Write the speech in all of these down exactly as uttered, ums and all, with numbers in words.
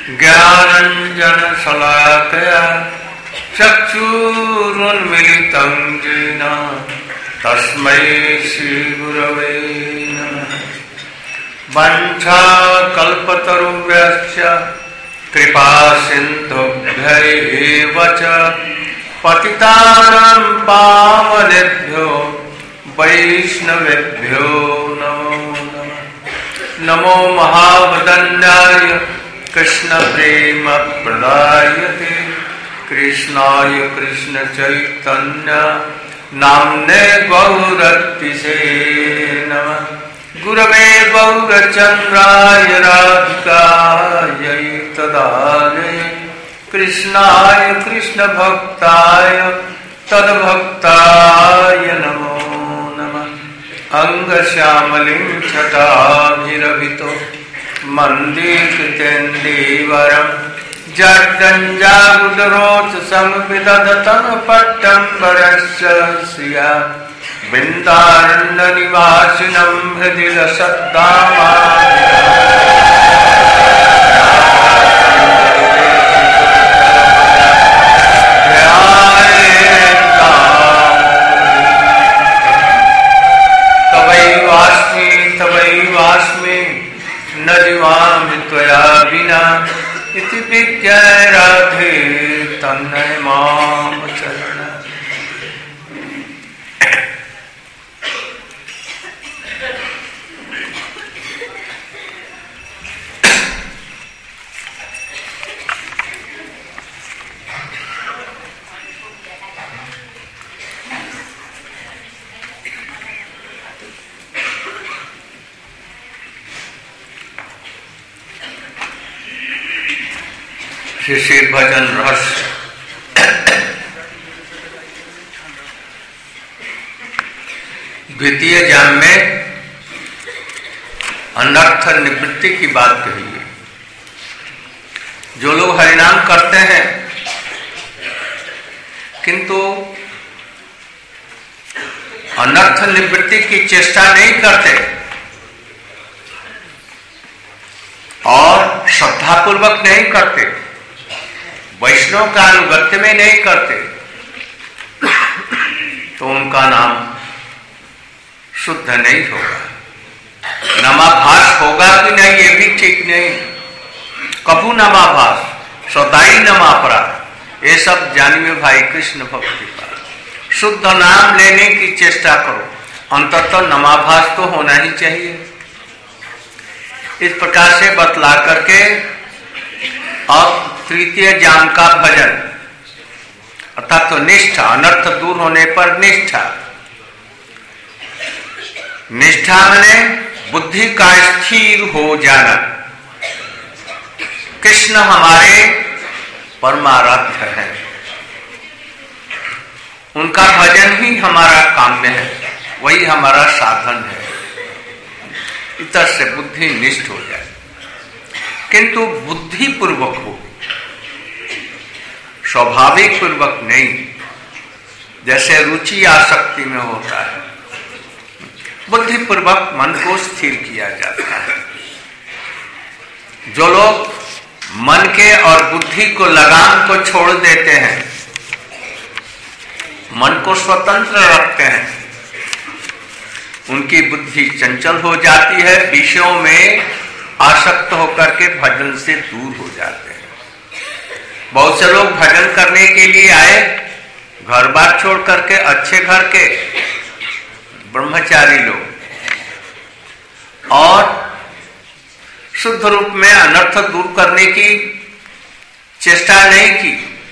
ज्ञानंजन शलाकया चक्षुरुन्मीलितं येन तस्मै श्री गुरवे नमः। वाञ्छाकल्पतरुभ्यश्च कृपा सिन्धुभ्यैव च पतितानां पावनेभ्यो वैष्णवेभ्यो नमो नमः। नमो महावदन्याय कृष्ण प्रेम प्रदायते कृष्णाय कृष्ण चैतन्य नाम्ने गौरतिसे नमः। गुरवे गौरचन्द्राय राधिकायै तदालये कृष्णाय कृष्ण भक्ताय तद्भक्ताय नमो नमः। अंगश्यामलिं छटाभिरभितो मन्दीकृतेन्दीवरं जड्डञ्जागुडरोच संविदधतं पट्टम्बरस्य श्रिया बिन्दारण्यनिवासिनं हृदि लसद्दामा तवैवास्मि तवैवास्मि न जीवामि त्वया विना इति विज्ञाय राधे तन्मय माम चरण। श्री भजन रहस्य द्वितीय जाम में अनर्थ निवृत्ति की बात कही है। जो लोग हरिनाम करते हैं किंतु अनर्थ निवृत्ति की चेष्टा नहीं करते और श्रद्धापूर्वक नहीं करते, वैष्णव का अनुगत्य में नहीं करते, तो उनका नाम शुद्ध नहीं होगा। नमाभास होगा कि नहीं ये भी ठीक नहीं। कपू नमाभास सदाई नमापराध, ये सब जानिए भाई कृष्ण भक्ति का। शुद्ध नाम लेने की चेष्टा करो, अंततः नमाभास तो होना ही चाहिए। इस प्रकार से बतला करके अब तृतीय जाम का भजन अर्थात तो निष्ठा, अनर्थ दूर होने पर निष्ठा। निष्ठा माने बुद्धि का स्थिर हो जाना। कृष्ण हमारे परमाराध्य हैं, उनका भजन ही हमारा काम्य है, वही हमारा साधन है। इतर से बुद्धि निष्ठ हो जाए, किंतु बुद्धि पूर्वक हो, स्वाभाविक पूर्वक नहीं, जैसे रुचि आसक्ति में होता है। बुद्धि पूर्वक मन को स्थिर किया जाता है। जो लोग मन के और बुद्धि को लगाम को छोड़ देते हैं, मन को स्वतंत्र रखते हैं, उनकी बुद्धि चंचल हो जाती है, विषयों में आसक्त होकर के भजन से दूर हो जाते हैं। बहुत से लोग भजन करने के लिए आए, घर बार छोड़ करके, अच्छे घर के ब्रह्मचारी लोग, और शुद्ध रूप में अनर्थ दूर करने की चेष्टा नहीं की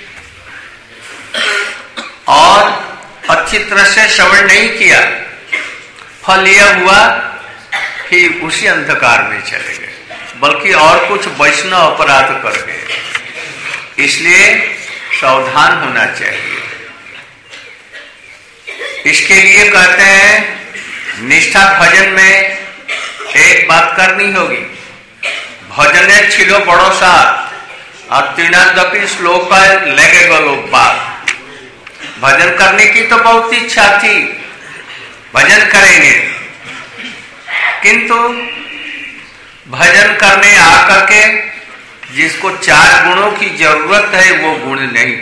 और अच्छी तरह से श्रवण नहीं किया। फल यह हुआ कि उसी अंधकार में चले गए, बल्कि और कुछ वैष्णव अपराध कर गए। इसलिए सावधान होना चाहिए। इसके लिए कहते हैं निष्ठा भजन में एक बात करनी होगी। भजने छिलो बड़ो सा और तीनादपि श्लोक लगे गलो बात। भजन करने की तो बहुत इच्छा थी, भजन करेंगे, किंतु भजन करने आकर के जिसको चार गुणों की जरूरत है वो गुण नहीं।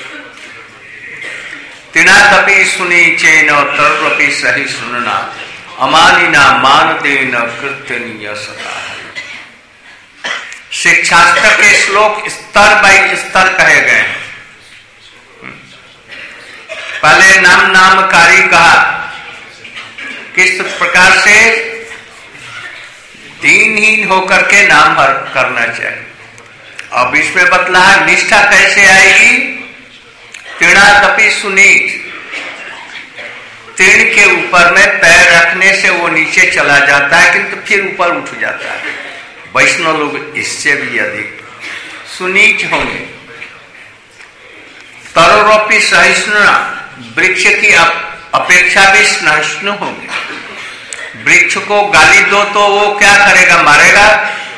तिनातपि सुनी चेन तर्वपि सही सुनना अमानिना मान देन कृत्यनीय सदा। शिक्षास्त्र के श्लोक स्तर बाई स्तर कहे गए हैं। पहले नाम नामकारी कहा, किस प्रकार से दीनहीन होकर के नाम करना चाहिए। अब इसमें बतला निष्ठा कैसे आएगी। तीर्णातपि सुनीच, तीर्ण के ऊपर में पैर रखने से वो नीचे चला जाता है किंतु फिर ऊपर उठ जाता है। वैष्णव लोग इससे भी अधिक सुनीच होंगे। तरोरोपी सहिष्णुना, वृक्ष की अपेक्षा भी सहिष्णु होंगे। वृक्ष को गाली दो तो वो क्या करेगा, मारेगा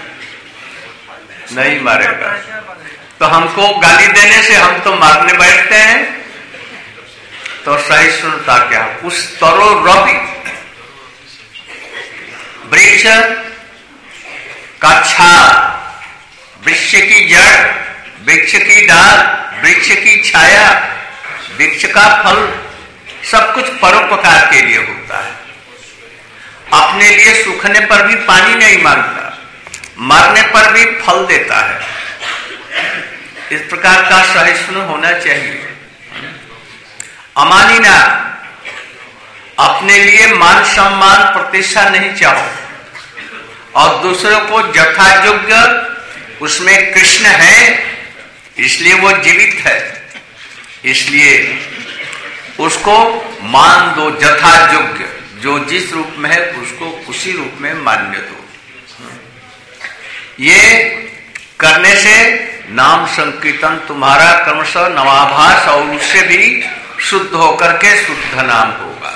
नहीं मारेगा। तो हमको गाली देने से हम तो मारने बैठते हैं, तो सहिष्णुता क्या। उस तरोरोपी वृक्ष का छाल, वृक्ष की जड़, वृक्ष की डाल, वृक्ष की छाया, वृक्ष का फल, सब कुछ परोपकार के लिए होता है। अपने लिए सूखने पर भी पानी नहीं मांगता, मरने पर भी फल देता है। इस प्रकार का सहिष्णु होना चाहिए। अमानिना, अपने लिए मान सम्मान प्रतिष्ठा नहीं चाहो और दूसरों को जथा योग्य, उसमें कृष्ण है इसलिए वो जीवित है, इसलिए उसको मान दो जथा योग्य। जो जिस रूप में है उसको उसी रूप में मान्य दो। ये करने से नाम संकीर्तन तुम्हारा क्रमशः नवाभास और उससे भी शुद्ध होकर के शुद्ध नाम होगा।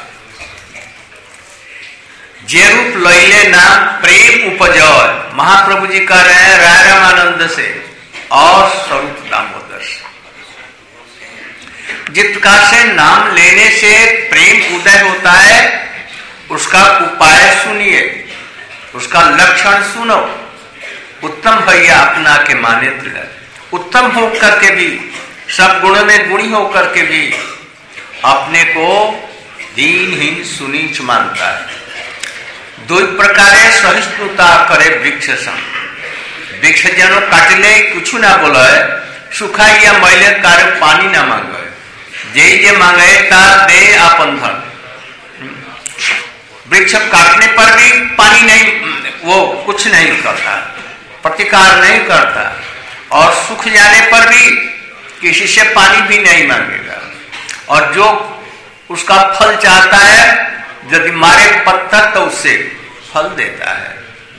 जे रूप लैले नाम प्रेम उपजय, महाप्रभु जी कह रहे हैं राय रामानंद से और स्वरूप दामोदर से। जिस प्रकार से नाम लेने से प्रेम उदय होता है, उसका उपाय सुनिए, उसका लक्षण सुनो। उत्तम भैया अपना के माने दृढ़, उत्तम होकर के भी, सब गुणों में गुणी होकर के भी अपने को दीनहीन सुनीच मानता है। दो प्रकारे सहिष्णुता करे वृक्ष संग। वृक्ष जनो काटले कुछ ना बोले, सुखा या मैले कार्य पानी ना मांगे, जे जे मांगे ता दे आपन धन। वृक्ष काटने पर भी पानी नहीं, वो कुछ नहीं करता, प्रतिकार नहीं करता, और सूख जाने पर भी किसी से पानी भी नहीं मांगेगा। और जो उसका फल चाहता है, यदि मारे पत्थर तो उससे फल देता है।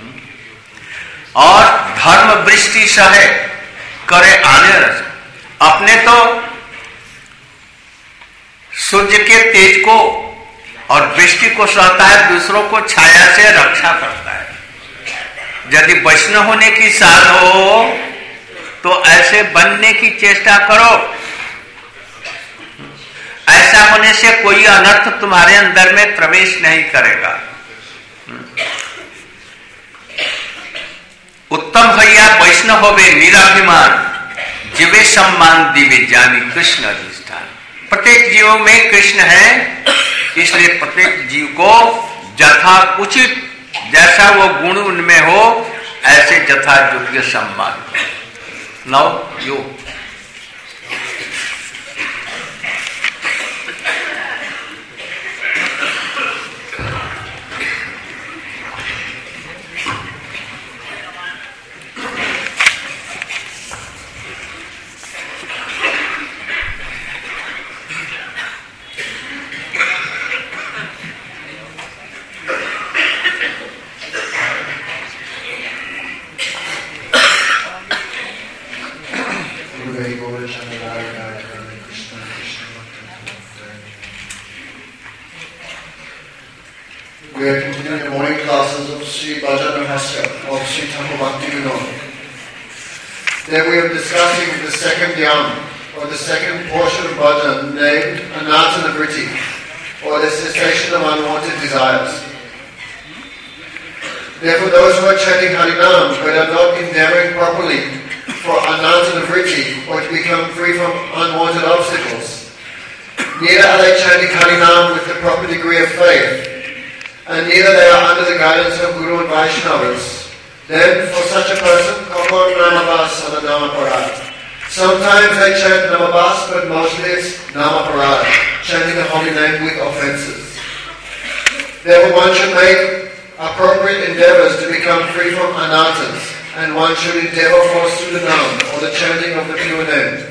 और धर्म वृष्टि सहे करे आने रस, अपने तो सूर्य के तेज को और वृष्टि को सहता है, दूसरों को छाया से रक्षा करता है। यदि वैष्णव होने की साध हो तो ऐसे बनने की चेष्टा करो। ऐसा होने से कोई अनर्थ तुम्हारे अंदर में प्रवेश नहीं करेगा। उत्तम भैया वैष्णव होवे निराभिमान, जीवे सम्मान दिवे जानी कृष्ण अधिष्ठान। प्रत्येक जीव में कृष्ण है, इसलिए प्रत्येक जीव को यथा उचित जैसा वो गुण उनमें हो ऐसे यथा योग्य सम्मान। नव योग We are continuing the morning classes of Sri Bhajan Rahasya of Sri Thakur Bhakti Vinod. There we are discussing the second yam, or the second portion of bhajan, named Anatana Vritti, or the cessation of unwanted desires. Therefore, those who are chanting Harinam but are not endeavoring properly for ananta vritti, or to become free from unwanted obstacles. Neither are they chanting Harinam with the proper degree of faith, and neither they are under the guidance of Guru and Vaishnavas. Then, for such a person, Kakor Namabas Sadanamaparad. Sometimes they chant Namabas, but mostly it's Namaparad, chanting the holy name with offences. Therefore, one should make appropriate endeavours to become free from anatas, and one should endeavour for Sudanam, or the chanting of the pure name.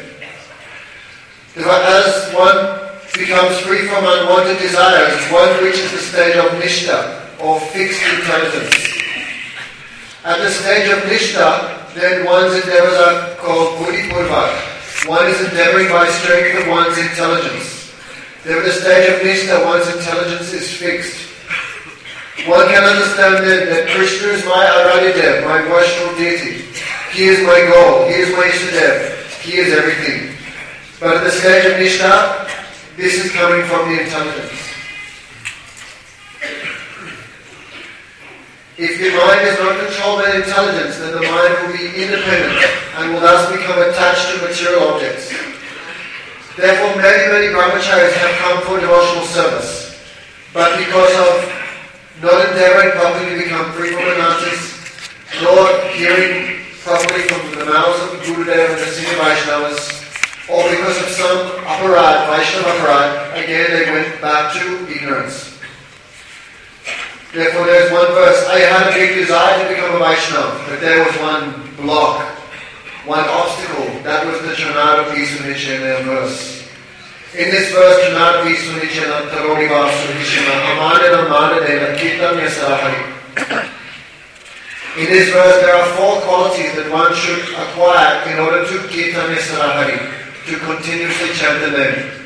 As one becomes free from unwanted desires, one reaches the stage of Nishtha, or fixed intelligence. At the stage of Nishtha, then one's endeavours are called Buddhipurvak. One is endeavouring by strength of one's intelligence. Then at the stage of Nishtha, one's intelligence is fixed. One can understand then that Krishna is my Aradidev, my worshipful deity. He is my goal, he is my Ishtadev, he is everything. But at the stage of Nishtha, this is coming from the intelligence. If the mind is not controlled by intelligence, then the mind will be independent and will thus become attached to material objects. Therefore, many, many brahmacharis have come for devotional service. But because of not endeavouring properly to become free from anatas, nor hearing properly from the mouths of Gurudev and the senior Vaishnavas, or because of some aparad, Vaishnava aparad, again they went back to ignorance. Therefore there is one verse, I had a big desire to become a Vaishnava, but there was one block, one obstacle, that was the Chanada Pisunichena verse. In this verse, Chanada Pisunichena Tarodi Vasudishana Amanana Manadena Kirtanya Sarahari. In this verse there are four qualities that one should acquire in order to Kirtanya Sarahari, to continuously chant the name.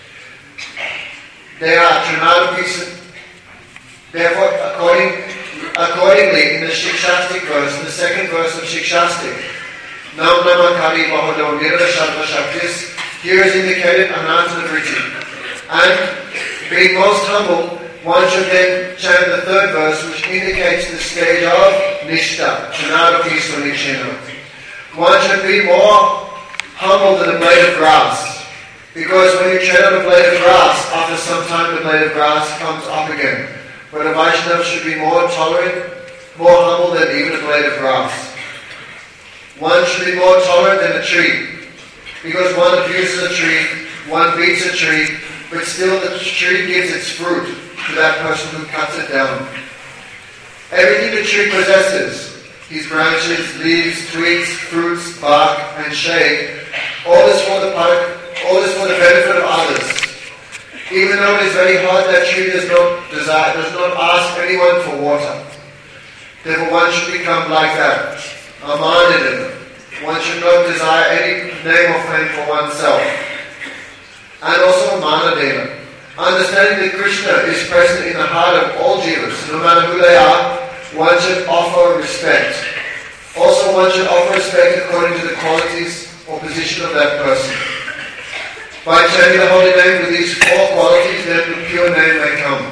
They are Chanada Pisunichena. Therefore, according, accordingly, in the Shikshastik verse, in the second verse of Shikshastik, Nam Namakari Bahado Nirada Sharva Shaktis, here is indicated Ananta Vritti. And being most humble, one should then chant the third verse, which indicates the stage of Nishtha, Chanada Pisunichena. One should be more humble than a blade of grass, because when you tread on a blade of grass, after some time the blade of grass comes up again. But a Vaishnava should be more tolerant, more humble than even a blade of grass. One should be more tolerant than a tree, because one abuses a tree, one beats a tree, but still the tree gives its fruit to that person who cuts it down. Everything the tree possesses, his branches, leaves, twigs, fruits, bark, and shade, all is for the all is for the benefit of others. Even though it is very hot, that tree does not desire, does not ask anyone for water. Therefore, one should become like that. Amanadana. One should not desire any name or fame for oneself. And also Manadana. Understanding that Krishna is present in the heart of all jivas, no matter who they are, one should offer respect. Also, one should offer respect according to the qualities or position of that person. By chanting the holy name with these four qualities, then the pure name may come.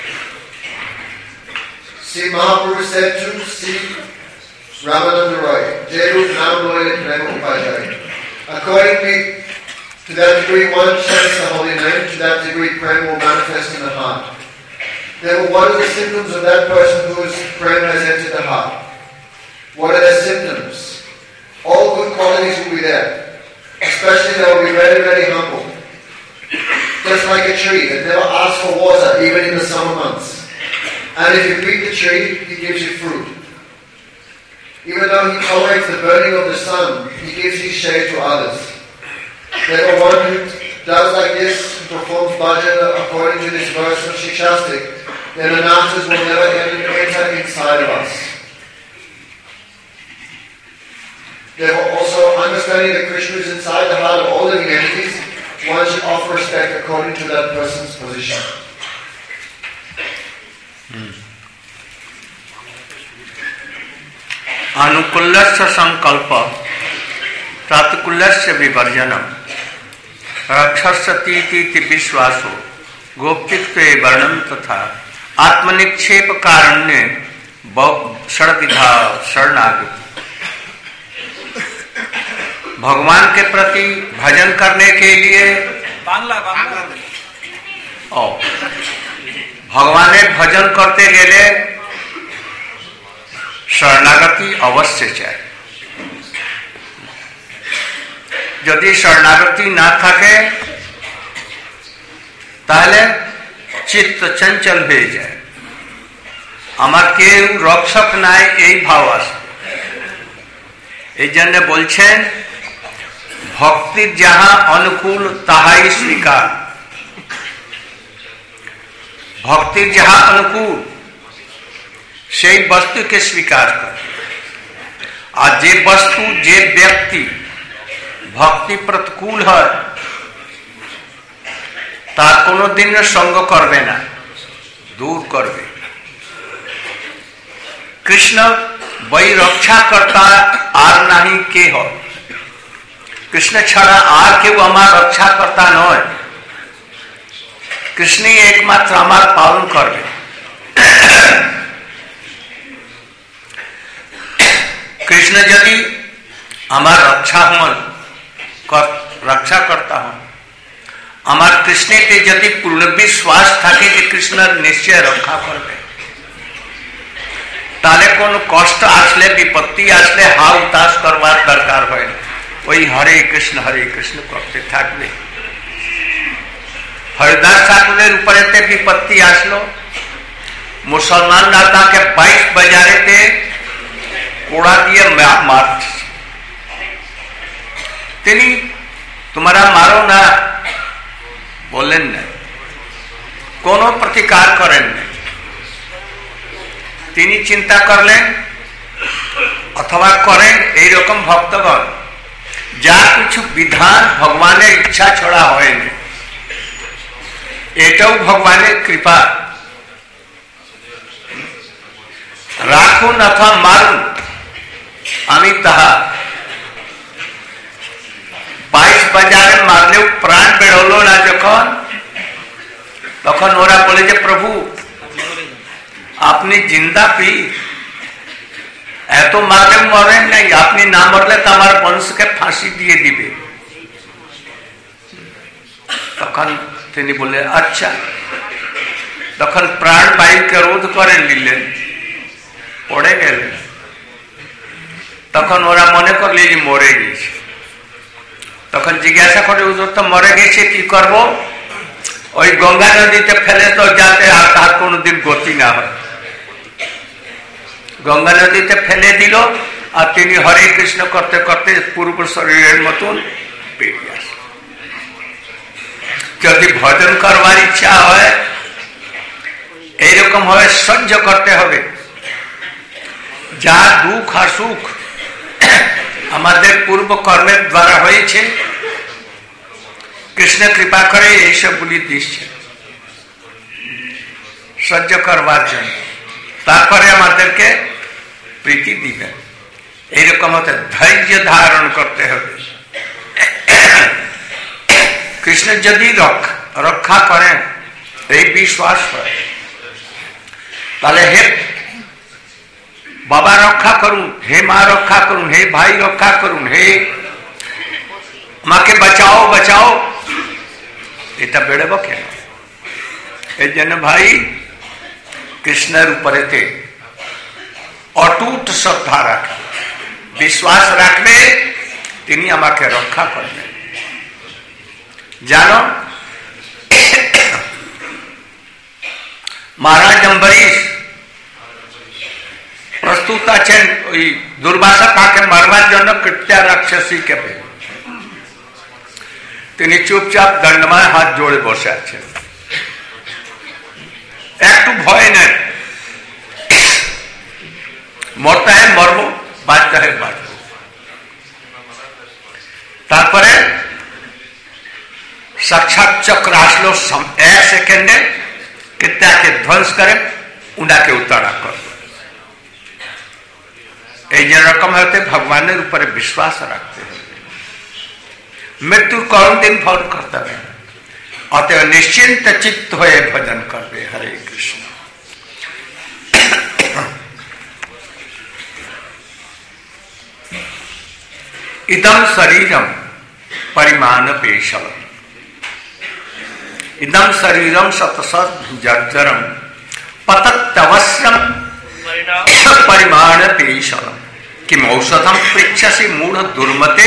Sri Mahaprabhu said to Sri Ramananda Roy, Jeru Nam Loy Prema Upajai. Accordingly, to that degree one chants the holy name, to that degree prema will manifest in the heart. Then what are the symptoms of that person whose prema has entered the heart? What are their symptoms? All good qualities will be there. Especially they will be very, very humble. Just like a tree that never asks for water, even in the summer months. And if you beat the tree, he gives you fruit. Even though he tolerates the burning of the sun, he gives his shade to others. Therefore, one who does like this, who performs bhajan according to this verse of Shikshastik, then anatas will never enter inside of us. Therefore, also understanding that Krishna is inside the heart of all living entities, one should offer respect according to that person's position. Anukulasya sankalpa pratukulasya vivarjanam rakshasati iti vishwaso gopitve varnam tatha atmanikshep karanye sharadidha sharanagati. भगवान के प्रति भजन करने के लिए बांग्ला बांग्ला ओ भगवान भजन करते गए शरणागति अवश्य चाहिए। यदि शरणागति ना থাকে তাহলে চিত্ত চঞ্চল হয়ে যায়। আমার কেউ রক্ষক নাই এই ভাব আসে। এই জন্য বলছেন ভক্তির যাহা অনুকূল তাহাই স্বীকার। ভক্তির যাহা অনুকূল সেই বস্তুকে স্বীকার করে। আর যে বস্তু যে ব্যক্তি ভক্তি প্রতিকূল হয় তার কোনোদিন সঙ্গ করবে না, দূর করবে। কৃষ্ণ বই রক্ষা কর্তা আর নাহি কে হয়। কৃষ্ণ ছাড়া আর কেউ আমার রক্ষা কর্তা নয়। কৃষ্ণই একমাত্র আমার পালন করবে। কৃষ্ণ যদি আমার রক্ষা হন রক্ষা কর্তা হন, আমার কৃষ্ণেতে যদি পূর্ণ বিশ্বাস থাকে যে কৃষ্ণ নিশ্চয় রক্ষা করবে, তাহলে কোন কষ্ট আসলে বিপত্তি আসলে হা উতাস করবার দরকার হয় না। ওই হরে কৃষ্ণ হরে কৃষ্ণ করতে থাকবে। হরিদাস ঠাকুরের উপরেতে বিপত্তি আসলো, মুসলমানরা তাকে বাইশ বাজারেতে কোড়া দিয়ে মারছে। তিনি তোমরা মারো না বললেন না, কোন প্রতিকার করেন না। তিনি চিন্তা করলেন অথবা করেন এইরকম ভক্তগণ যা কিছু বিধান ভগবানের ইচ্ছা ছড়া হয়নি, এটাও ভগবানের কৃপা। রাখুন অথবা মারুন আমি তাহা। বাইশ বাজারে মারলেও প্রাণ বেরোলো না যখন, তখন ওরা বলে যে প্রভু আপনি জিন্দা পি, এত মারলে মরেন নাই, আপনি না মরলে তো আমার বংশকে ফাঁসি দিয়ে দিবে। তখন তিনি বলে আচ্ছা। তখন প্রাণ বায়ুকে রোধ করে নিলেন, পড়ে গেলেন। তখন ওরা মনে করলে যে মরে গেছে। তখন জিজ্ঞাসা করে হুজুর তো মরে গেছে কি করব? ওই গঙ্গা নদীতে ফেলে তো যাতে আর তার কোনোদিন গতি না হয়। গঙ্গা নদীতে ফেলে দিল আর তিনি হরে কৃষ্ণ করতে করতে পূর্ব শরীরের মতন বেরিয়ে আসে। যদি ভজন করবার ইচ্ছা হয় এইরকম ভাবে সহ্য করতে হবে। যা দুঃখ আর সুখ আমাদের পূর্ব কর্মের দ্বারা হয়েছে, কৃষ্ণ কৃপা করে এইসবগুলি দিচ্ছে সহ্য করবার জন্য। তারপরে আমাদেরকে প্রীতি দিবেন। এইরকম হতে ধৈর্য ধারণ করতে হবে। কৃষ্ণ যদি রক্ষা করেন এই বিশ্বাস করে, তাহলে হে বাবা রক্ষা করুন, হে মা রক্ষা করুন, হে ভাই রক্ষা করুন, হে আমাকে বাঁচাও বাঁচাও, এটা বেড়েব কেন? এই জন্য ভাই কৃষ্ণের উপরেতে অটুট শ্রদ্ধা রাখবে, বিশ্বাস রাখবে তিনি আমাকে রক্ষা করবেন। জানো মহারাজ অম্বরীশ প্রস্তুত আছেন ওই দুর্বাসা তাকে মারবার জন্য কৃত্যা রাক্ষসীকে। তিনি চুপচাপ দণ্ডমায় হাত জোড়ে বসে আছেন, একটু ভয় নেন। মরতে হয় মরব, বাঁচতে হয় বাঁচব। তারপরে সাক্ষাৎ চক্র আসলো, এক সেকেন্ডে কৃত্যাকে ধ্বংস করে উনাকে উত্তরা করবে। এই যেরকম হতে ভগবানের উপরে বিশ্বাস রাখতে হবে। মৃত্যুর কোন দিন ভর করতে হবে, অতএব নিশ্চিন্ত চিত্ত হয়ে ভজন করবে। হরে কৃষ্ণ। इदम शरीरम परिमाण पेशल, इदम शरीरम शतशत जर्जरम पतत्यवश्यम परिमाण पेशलम किम औषधम पृच्छसि मूढ़ दुर्मते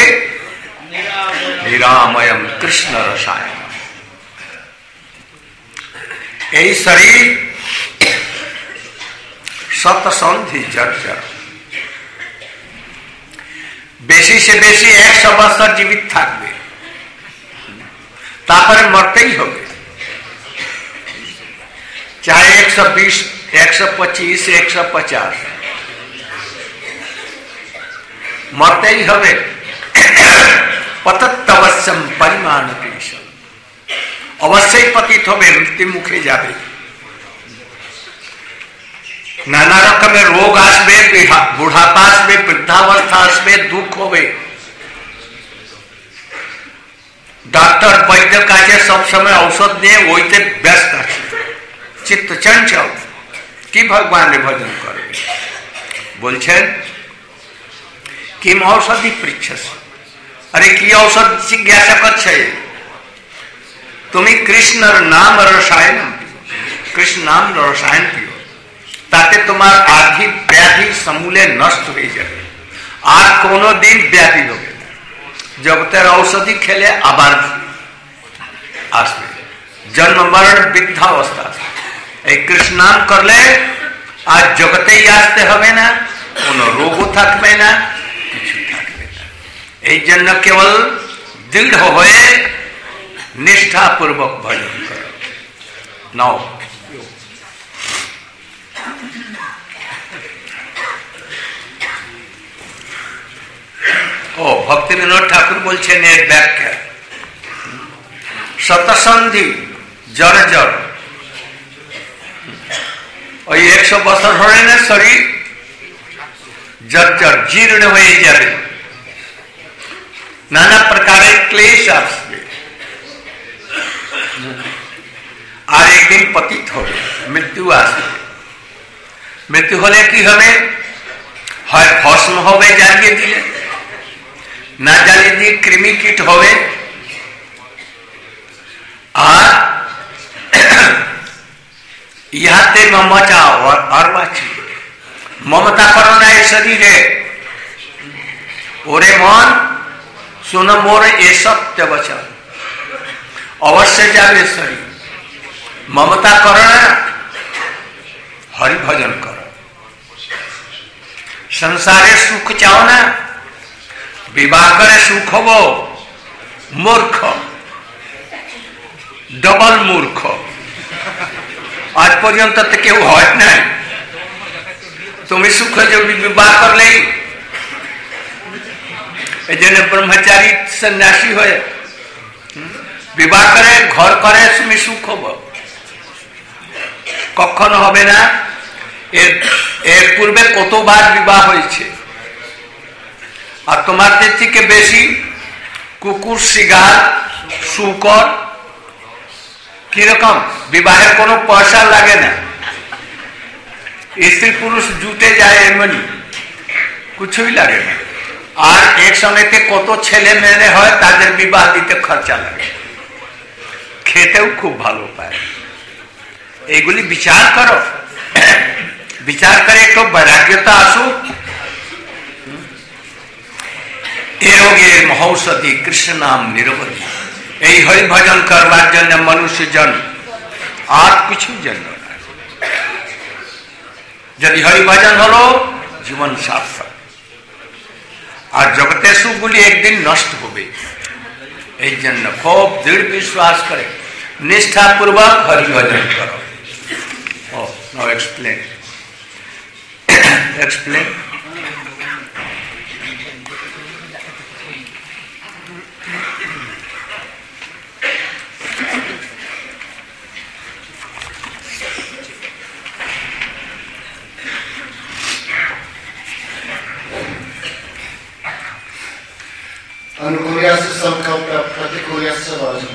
निरामयम कृष्ण रसायन। यही शरीर शतसंधि जर्जर, बेसी से बेसी एक सौ बছর जीवित থাকবে, তারপরে মরতেই হবে। चाहे एक सौ बीस, एक सौ पच्चीस, एक सौ पचास मरते ही হবে। पतत्यवश्यम परिमाण पेशल, অবশ্যই পতিত হবে, মৃত্যু মুখে যাবে। নানা রকমের রোগ আসবে, বুড়াপা আসবে, বৃদ্ধাবস্থা আসবে, দুঃখ হবে। ডাক্তার বৈদ্যের কাছে সবসময় ঔষধ নিয়ে ওইতে ব্যস্ত আছে, চিত্ত চঞ্চল, কি ভগবানের ভজন করবে। বলছেন কিম ঔষধি পৃচ্ছস, আরে কি ঔষধ জিজ্ঞাসা করছে? তুমি কৃষ্ণের নাম রসায়ন, কৃষ্ণ নাম রসায়ন পিও, তাতে তোমার আধি ব্যাধি সমূলে নষ্ট হয়ে যাবে, আর কোনোদিন ব্যাধি হবে না। জগতের ঔষধি খেলে আবার আসবে, জন্ম মরণ বৃদ্ধাবস্থা আসবে। এই কৃষ্ণ নাম করলে আর জগতেই আসতে হবে না, কোনো রোগও থাকবে না, কিছু থাকবে না। এই জন্য কেবল দৃঢ় হয়ে নিষ্ঠাপূর্বক ভজন করো। নাও ও ভক্তি বিনোদ ঠাকুর বলছেন এর ব্যাখ্যা, শতসন্ধি জড় জড়, ওই একশো বছর হলে না শরীর জর্জর জীর্ণ হয়ে যাবে, নানা প্রকারের ক্লেশ আসবে, আর একদিন পতিত হবে, মৃত্যু আসবে। মৃত্যু হলে কি হবে? হয় ভস্ম হবে জ্বালিয়ে দিলে, না জ্বালিয়ে দিয়ে কৃমি কীট হবে, আর ইহাতে মমতা আর বাঁচি, মমতা করো না এই শরীরে। ওরে মন শুনো মোর এ সত্য বচন, অবশ্যই যাবে শরীর। মমতা করো না, হরি ভজন করো। সংসারে সুখ চাও না, বিবাহ করে সুখ হব, মূর্খ, ডবল মূর্খ। আজ পর্যন্ত তো কেউ হয় নাই, তুমি সুখ যদি বিবাহ করলেই। এই জন্য ব্রহ্মচারী সন্ন্যাসী হয়ে বিবাহ করে ঘর করে তুমি সুখ হব, কখনো হবে না। এর এর পূর্বে কতবার বিবাহ হয়েছে, আর তোমাদের থেকে বেশি কুকুর, শিগাল, শুকর। কিরকম? বিবাহের কোনো পয়সা লাগে না, স্ত্রী পুরুষ জুটে যায় এমনি, কিছুই লাগে না। আর এক সময়তে কত ছেলে মেয়ে হয়, তাদের বিবাহ দিতে খরচা লাগে, খেতেও খুব ভালো পায়। এগুলি বিচার করো, বিচার করে একটু বৈরাগ্যতা আসুক। এ রোগের মহৌষধি কৃষ্ণ নাম নিরবধি। এই হরি ভজন করবার জন্য মনুষ্য জন, আর কিছু জন্য না। যদি হরি ভজন হলো জীবন সার্থক। আর জগতের সুখগুলি একদিন নষ্ট হবে, এই জন্য খুব দৃঢ় বিশ্বাস করে নিষ্ঠাপূর্বক হরি ভজন করো। ও নাও explain explain Anukulyasya samkalpa pratikulyasya vajam.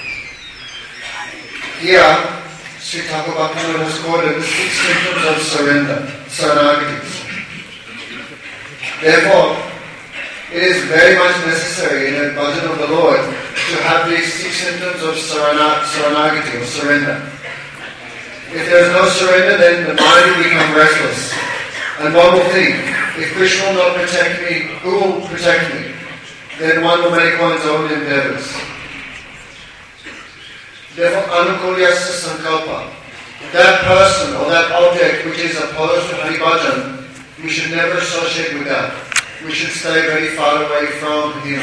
Here, Sri Thakur Bhaktivinoda has quoted the six symptoms of surrender, saranagati. Therefore, It is very much necessary in a bhajan of the Lord to have these six symptoms of sarana, saranagati, or surrender. If there is no surrender, then the mind will become restless. And one will think, if Krishna will not protect me, who will protect me? Then one will make one's own endeavors. Therefore, anukulyasya sankalpa, that person or that object which is opposed to Hari Bhajan, we should never associate with that. We should stay very far away from him.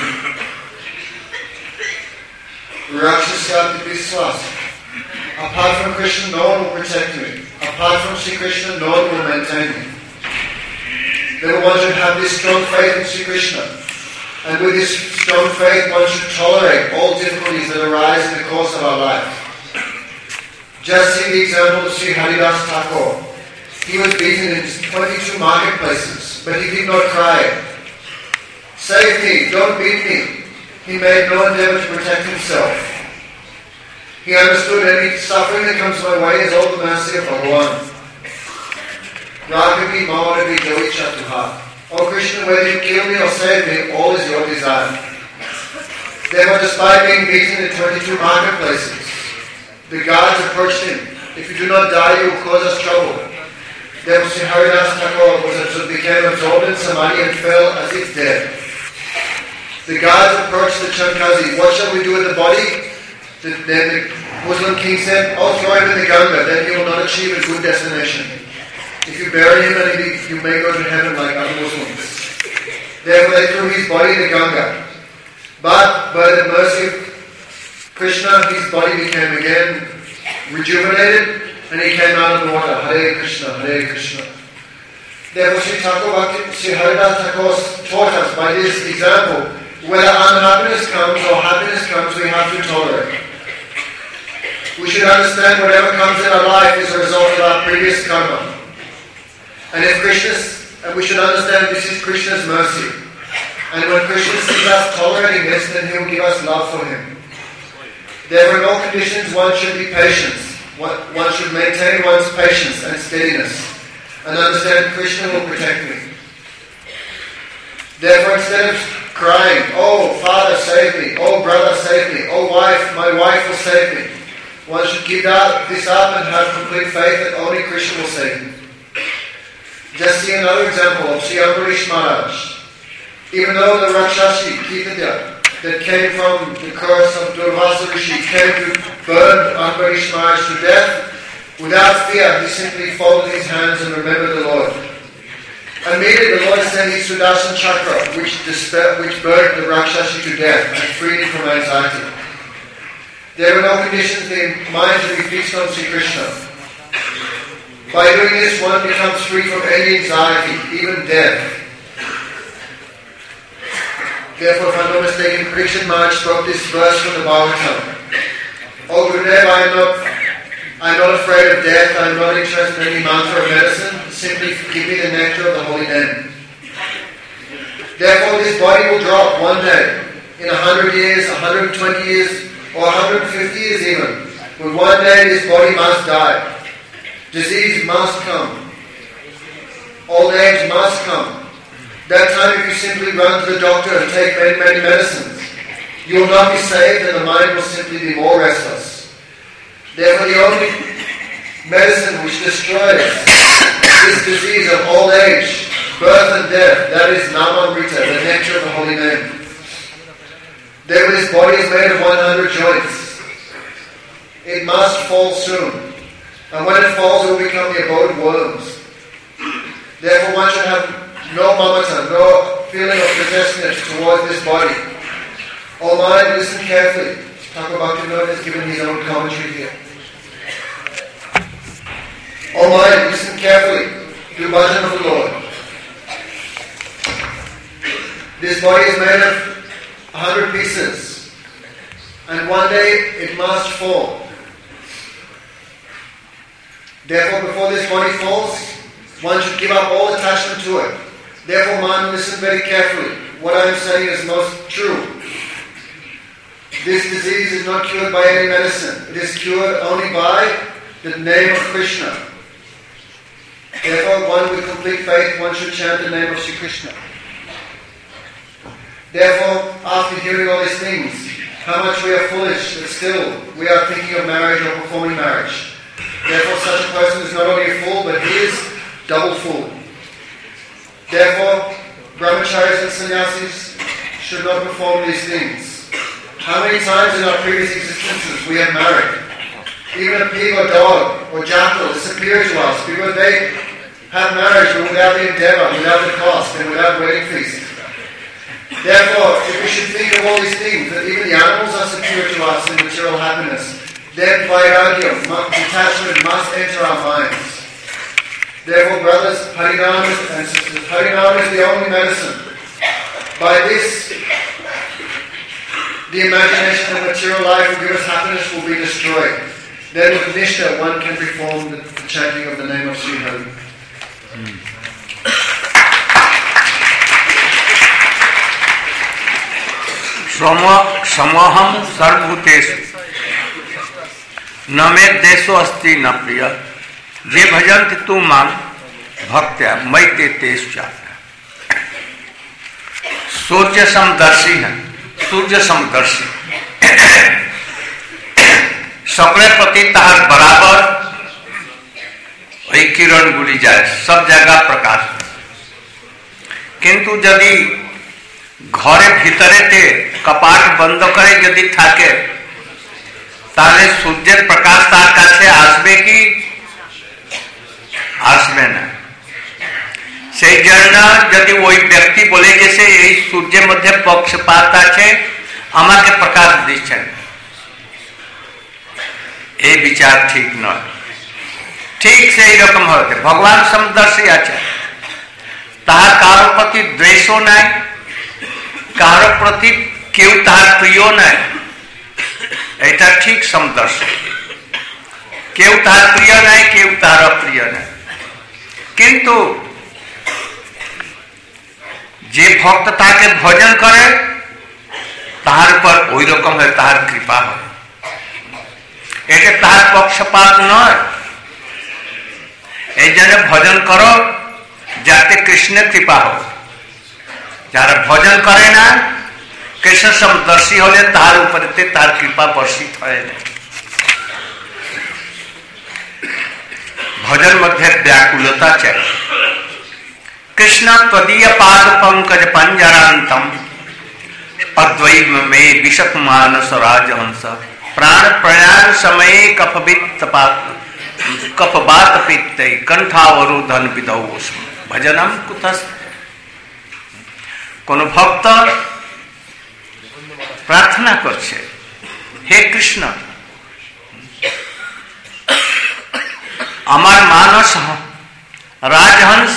Rakshasya Viswas. Apart from Krishna, no one will protect me. Apart from Sri Krishna, no one will maintain me. Therefore, one should have this strong faith in Sri Krishna. And with this strong faith, one should tolerate all difficulties that arise in the course of our life. Just see the example of Sri Haridas Thakur. He was beaten in twenty-two marketplaces, but he did not cry. Save me, don't beat me. He made no endeavor to protect himself. He understood any suffering that comes my way is all the mercy of Bhagavan. Raghavi Mawadavi Jovi Chatuha. Oh Krishna, whether you kill me or save me, all is your desire. Therefore, despite being beaten in twenty-two marketplaces, the guards approached him. If you do not die, you will cause us trouble. Therefore, Sri Haridas Thakur was, became absorbed in samadhi and fell as if dead. The guards approached the Chankazi. What shall we do with the body? The, then the Muslim king said, I'll throw him in the Ganga, then he will not achieve a good destination. If you bury him, then he, you may go to heaven like other Muslims. Therefore, they threw his body in the Ganga. But by the mercy of Krishna, his body became again rejuvenated, and he came out of the water. Hare Krishna, Hare Krishna. Therefore, Sri Thakur Bhakti, Sri Haridas Thakur taught us by this example, whether unhappiness comes or happiness comes, we have to tolerate. We should understand whatever comes in our life is a result of our previous karma. And if Krishna's, and we should understand this is Krishna's mercy. And when Krishna sees us tolerating this, then he will give us love for him. Therefore, in all conditions, one should be patient. One should maintain one's patience and steadiness. And understand Krishna will protect me. Therefore, instead of crying, oh, Father, save me. Oh, brother, save me. Oh, wife, my wife will save me. One should give that, this up and have complete faith that only Krishna will save me. Just see another example of Sri Ambarish Maharaj. Even though the Rakshasi, Kitadya, that came from the curse of Durvasa Rishi, came to burn Ambarish Maharaj to death, without fear, he simply folded his hands and remembered the Lord. Immediately the Lord sent his Sudarshan Chakra, which, disper- which burned the Rakshasi to death and freed him from anxiety. There were no conditions the mind to be fixed on Sri Krishna. By doing this, one becomes free from any anxiety, even death. Therefore, if I'm not mistaken, Parikshit Maharaj spoke this verse from the Bhagavatam. Oh Gurudev, I am not, I am not afraid of death, I am not interested in any mantra or medicine, simply give me the nectar of the holy name. Therefore, this body will drop one day, in a hundred years, a hundred and twenty years, or a hundred and fifty years even. But one day this body must die. Disease must come. Old age must come. That time, if you simply run to the doctor and take many, many medicines, you will not be saved and the mind will simply be more restless. Therefore, the only medicine which destroys this disease of old age, birth and death, that is Namamrita, the nectar of the holy name. Therefore, this body is made of one hundred joints. It must fall soon. And when it falls, it will become the abode of worms. Therefore, one should have no mamata, no feeling of possessiveness towards this body. O mind, listen carefully. Thakur Bhaktivinoda has given his own commentary here. O mind, listen carefully. Do bhajan of the Lord. This body is made of a hundred pieces. And one day it must fall. Therefore, before this body falls, one should give up all attachment to it. Therefore, man, listen very carefully. What I am saying is most true. This disease is not cured by any medicine. It is cured only by the name of Krishna. Therefore, one with complete faith, one should chant the name of Sri Krishna. Therefore, after hearing all these things, how much we are foolish, but still we are thinking of marriage or performing marriage. Therefore, such a person is not only a fool, but he is double fool. Therefore, brahmacharis and sannyasis should not perform these things. How many times in our previous existences we have married? Even a pig or dog or jackal is superior to us because they have marriage but without the endeavour, without the cost, and without wedding feast. Therefore, if we should think of all these things, that even the animals are superior to us in material happiness, then vairagya, detachment, must enter our minds. Therefore, brothers, Harinam and sisters, Harinam is the only medicine. By this, the imagination of material life will give us happiness will be destroyed. Then with Nishtha, one can perform the, the chanting of the name of Sri Hari. Mm. समोहम सर्वभूतेषु न मे देशो अस्ति न प्रिय जे भजन्ति तू मां भक्त्या मई ते तेज चाहता। सूर्य समदर्शी है, सूर्य समदर्शी सकले प्रति तार बराबर वही किरण गुड़ी जाए, सब जगह प्रकाश। किंतु यदि घरे भीतरे ते कपाट बंद करे यदि थाके ताले सूर्य प्रकाश तार काछे आसबे कि आसबे ना। সেই জন্য যদি ওই ব্যক্তি বলে যে সে এই সূর্যের মধ্যে পক্ষপাত আছে আমাকে প্রকাশ দিচ্ছেন, এই বিচার ঠিক নয়। ঠিক সেই রকম হতে ভগবান সমদর্শী আছে, তাহার কারো প্রতি দ্বেষও নাই, কারো প্রতি কেউ তাহার প্রিয় নাই, এটা ঠিক সমদর্শী। কেউ তাহার প্রিয় নাই, কেউ তাহার অপ্রিয় নাই। কিন্তু যে ভক্ত তাকে ভজন করে তাহার উপর ওই রকম হয়, তাহার কৃপা হয়। এটা তাহার পক্ষপাত নয়। এই জন্য ভজন করো যাতে কৃষ্ণের কৃপা হয়। যারা ভজন করে না কৃষ্ণ সমদর্শী হলে তাহার উপরেতে তার কৃপা বর্ষিত হয় না। ভজন মধ্যে ব্যাকুলতা চাই। कृष्ण त्वदीय पाद पंकज पंजरांतम अद्वैत में विषक मानस राजहंस प्राण प्रयाण समय कफबित कफबात पित्त कंठावरोधन विदौ भजनम कुतस्त। कोन भक्त प्रार्थना करছে, हे कृष्ण আমার मानस राजहंस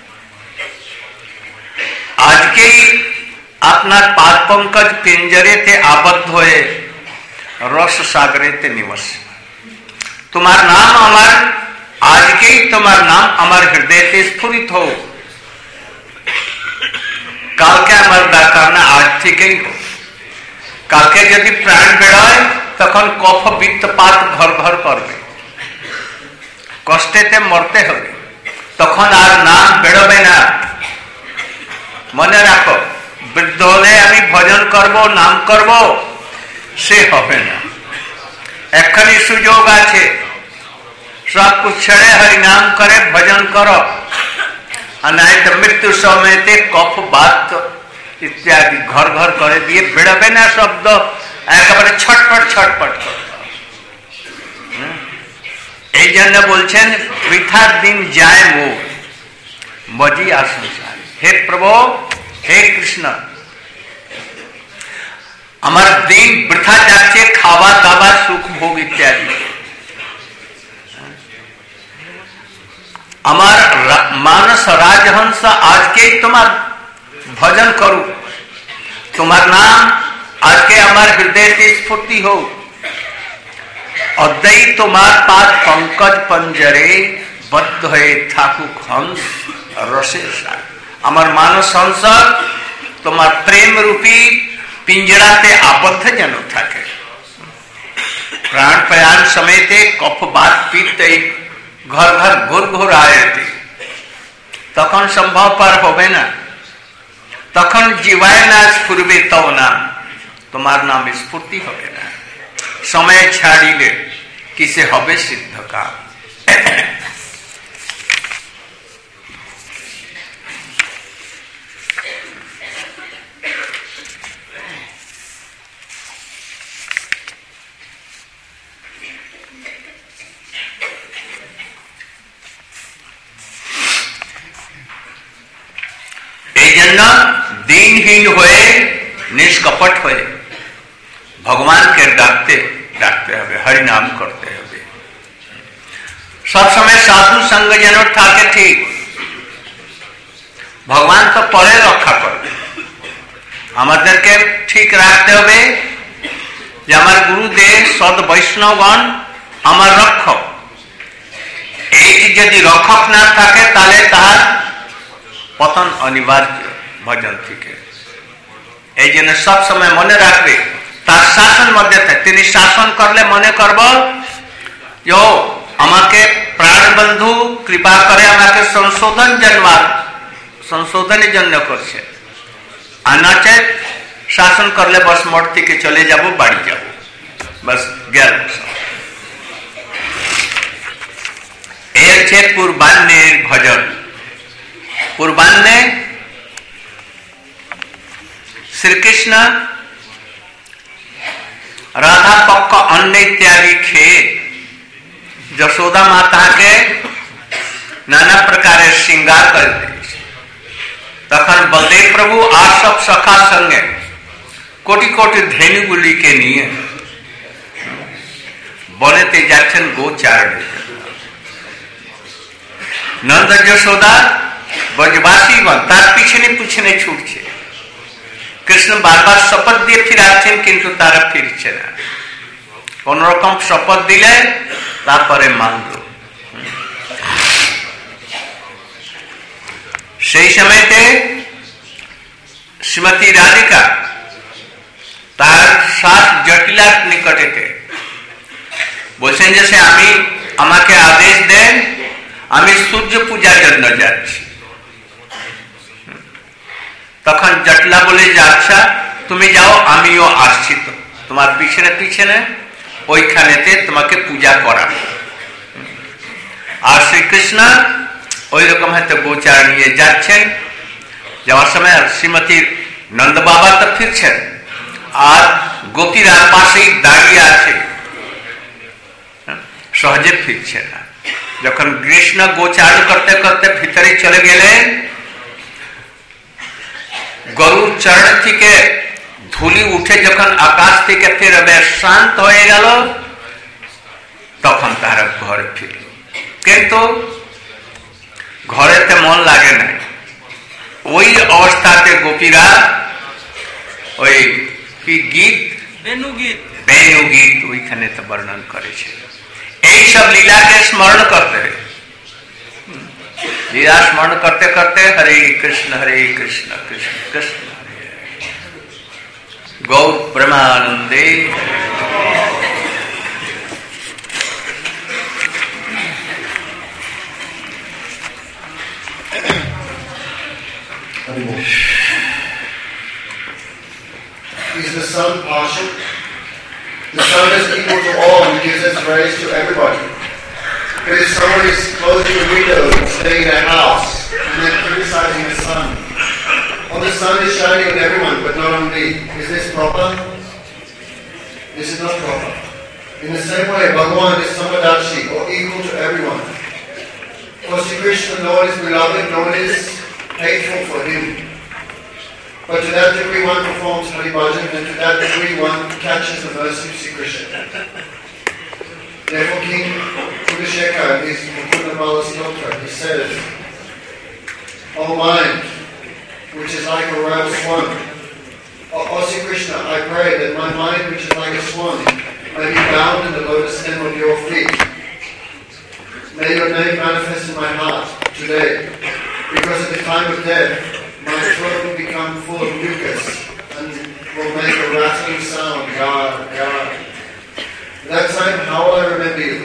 আজকেই আপনার পাদ পঙ্কজ পিঞ্জরেতে আবদ্ধ হয়ে রস সাগরেতে নিবাস। তোমার নাম আমার আজকেই তোমার নাম আমার হৃদয়তে স্ফুরিত হোক। কালকে আমার দরকার না, আজ থেকেই হোক। কালকে যদি প্রাণ বেরোয় তখন কফ বিত্তপাত ঘর ঘর করবে, কষ্টেতে মরতে হবে, তখন আর নাম বেরোবে না। মনে রাখো, বৃদ্ধ হলে আমি ভজন করব, নাম করব, সে হবে না। এখনই সুযোগ আছে, সব কিছু ছেড়ে হরি নাম করে ভজন করো। আর নাই তো মৃত্যু সময়তে কফ বাত ইত্যাদি ঘর ঘর করে দিয়ে বেরোবে না শব্দ, একেবারে ছটপট ছটপট করো। এই জন্য বলছেন বৃথার দিন যায় মোর বজি আসন। हे प्रभु, हे कृष्ण আমার দিন বৃথা যাচ্ছে খাওয়া দাওয়া সুখ ভোগ ইত্যাদি। আমার মানস রাজহংস আজকে তোমার ভজন করু, তোমার নাম আজকে আমার হৃদয়তে স্ফূর্তি হোক। অদ্বৈ তোমার পাদ পঙ্কজ পঞ্জরে বদ্ধ হয়ে থাকুক হংস রসের সার। আমার মানস হংস তোমার প্রেম রূপী পিঞ্জরাতে আবদ্ধ যেন থাকে। প্রাণ প্রয়াণ সময়তে কফ বাত পিত্ত ঘর ঘর ঘুর ঘুর আয়তে তখন সম্ভবপর হবে না। তখন জীবায় না স্ফুরবে তব নাম, তোমার নাম স্ফূর্তি হবে না। সময় ছাড়িলে কিসে হবে সিদ্ধ কাম। এই জন্য দিনহীন হয়ে নিষ্কপট হয়ে ভগবানকে ডাকতে ডাকতে হবে, হরিনাম করতে হবে। সবসময় সাধু সঙ্গ যেন থাকে, ঠিক ভগবান তো পরে রক্ষা করবে, আমাদেরকে ঠিক রাখতে হবে যে আমার গুরুদেব সদ বৈষ্ণবগণ আমার রক্ষক। এইটি যদি রক্ষক না থাকে তাহলে তার পতন অনিবার্য ভজন থেকে। এই জন্য সবসময় মনে রাখবে তার শাসন মধ্যে থাকে। তিনি শাসন করলে মনে করব যে আমাকে প্রাণবন্ধু কৃপা করে আমাকে সংশোধন জন্মার সংশোধনের জন্য করছে, আর নচেত শাসন করলে বস মোট থেকে চলে যাব, বাড়ি যাব, বস গেল। এই হচ্ছে পূর্বাহ্নের ভজন। পূর্বাহ্নে শ্রীকৃষ্ণ রাধা পক্ষ অন্ন ইত্যাদি খেয়ে যশোदा माता के नाना प्रकार श्रृंगार कर दिए। तखन बलदेव प्रभु আর সব সখা সঙ্গে কোটি কোটি ধেনুগুলিকে নিয়ে বনেতে যাচ্ছেন গোচারণে। নন্দ যশোদা ব্রজবাসীগণ তার পিছনে পিছনে ছুটছে। কৃষ্ণ বারবার শপথ দিয়ে ফিরাচ্ছেন, কিন্তু তারা ফিরছে না। কোন রকম শপথ দিলে তারপরে মানল। সেই সময়তে শ্রীমতী রাধিকা তার সাত জটিলার নিকটেতে বলছেন যে সে আমি আমাকে আদেশ দেন, আমি সূর্য পূজার জন্য যাচ্ছি। তখন জটলা বলে যে আচ্ছা তুমি যাও, আমিও আসছি তো তোমার পিছনে পিছনে, ওইখানেতে তোমাকে পূজা করা। আর শ্রীকৃষ্ণ ওই রকম হয়তো গোচার নিয়ে যাচ্ছেন। যাওয়ার সময় শ্রীমতী নন্দ বাবা তো ফিরছেন, আর গোপীরা পাশেই দাঁড়িয়ে আছে, সহজে ফিরছে না। যখন কৃষ্ণ গোচার করতে করতে ভিতরে চলে গেলেন, গরুর চরণ থেকে ধুলি উঠে যখন আকাশ থেকে ফিরে বেশ শান্ত হয়ে গেল, তখন তারা ঘরে ফিরল। কিন্তু ঘরেতে মন লাগে নাই। ওই অবস্থাতে গোপীরা ওই কি গীত, বেনু গীত বেনু গীত ওইখানে তো বর্ণন করেছে। এইসব লীলাকে স্মরণ করতে লীলা স্মরণ করতে করতে হরে কৃষ্ণ হরে Krishna Krishna Krishna Gour ব্রহ্মানন্দে। Is the sun partial? The sun is equal to all and gives its rays to everybody. But if someone is closing a window and staying in a house and then criticizing the sun, or the sun is shining on everyone but not on me, is this proper? This is not proper. In the same way, Bhagavan is Samadachi, or equal to everyone. For Sri Krishna, no one is beloved, no one is hateful for him. But to that degree one performs Hari Bhajan, and to that degree one catches the mercy of Sri Krishna. Therefore King Purushekhar is Mukundamala's daughter. He says, O mind, which is like a royal swan, O, o Sri Krishna, I pray that my mind, which is like a swan, may be bound in the lotus stem of your feet. May your name manifest in my heart today, because at the time of death, my throat will become full of mucus and will make a rattling sound, God, God. At that time, how will I remember you?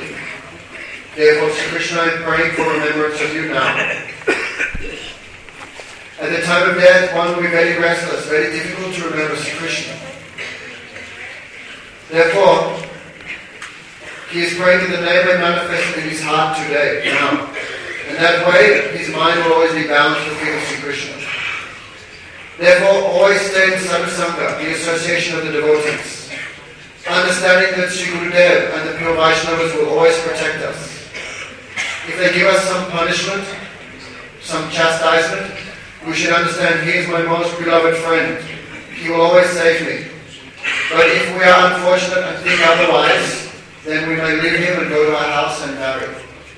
Therefore, Sri Krishna, I am praying for remembrance of you now. At the time of death, one will be very restless, very difficult to remember Sri Krishna. Therefore, he is praying to the name and manifested in his heart today, now. In that way, his mind will always be bound to the feet of Sri Krishna. Therefore, always stay in Sadhusanga, the association of the devotees, understanding that Sri Gurudev and the pure Vaishnavas will always protect us. If they give us some punishment, some chastisement, we should understand he is my most beloved friend. He will always save me. But if we are unfortunate and think otherwise, then we may leave him and go to our house and marry.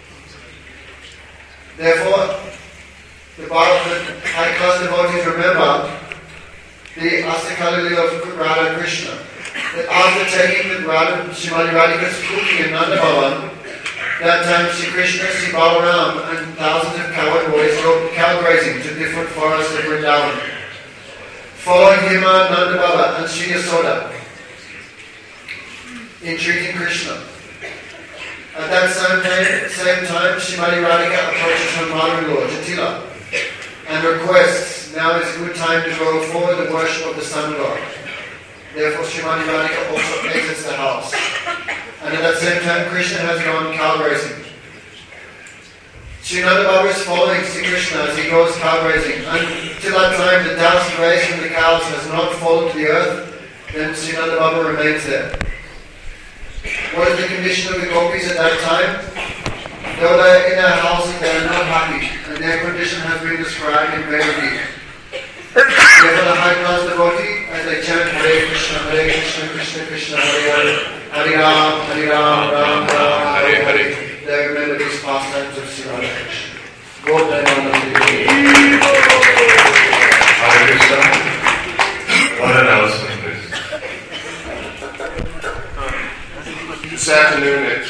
Therefore, the Bhagavad high-class devotees remember the Astakali Lila of Radha Krishna. That after taking the Radha, Srimati Radhika's cooking in Nanda Bhavan, that time Sri Krishna, Sri Balaram and thousands of cowherd boys go cow grazing to different forests of Vrindavan. Following Hima, Nanda Baba and Sri Yasoda, entreating Krishna. At that same time, same time Srimati Radhika approaches her mother-in-law, Jatila, and requests, now is a good time to go forward the worship of the sun god. Therefore Srimati Radhika also exits the house. And at that same time Krishna has gone cow grazing. Sri Nanda Baba is following Sri Krishna as he goes cow grazing. Until that time the dust raised from the cows has not fallen to the earth, then Sri Nanda Baba remains there. What is the condition of the gopis at that time? Though they are in their houses, they are not happy, and their condition has been described in Vedanta. Therefore the high-class devotee, as they chant Hare Krishna, Hare Krishna, Krishna Krishna, Hare Hare, Hare Ram, Hare Ram, Ram Ram, Hare Hare, they remember these pastimes of Sri Radha Krishna. Hare Krishna. What an announcement. This afternoon at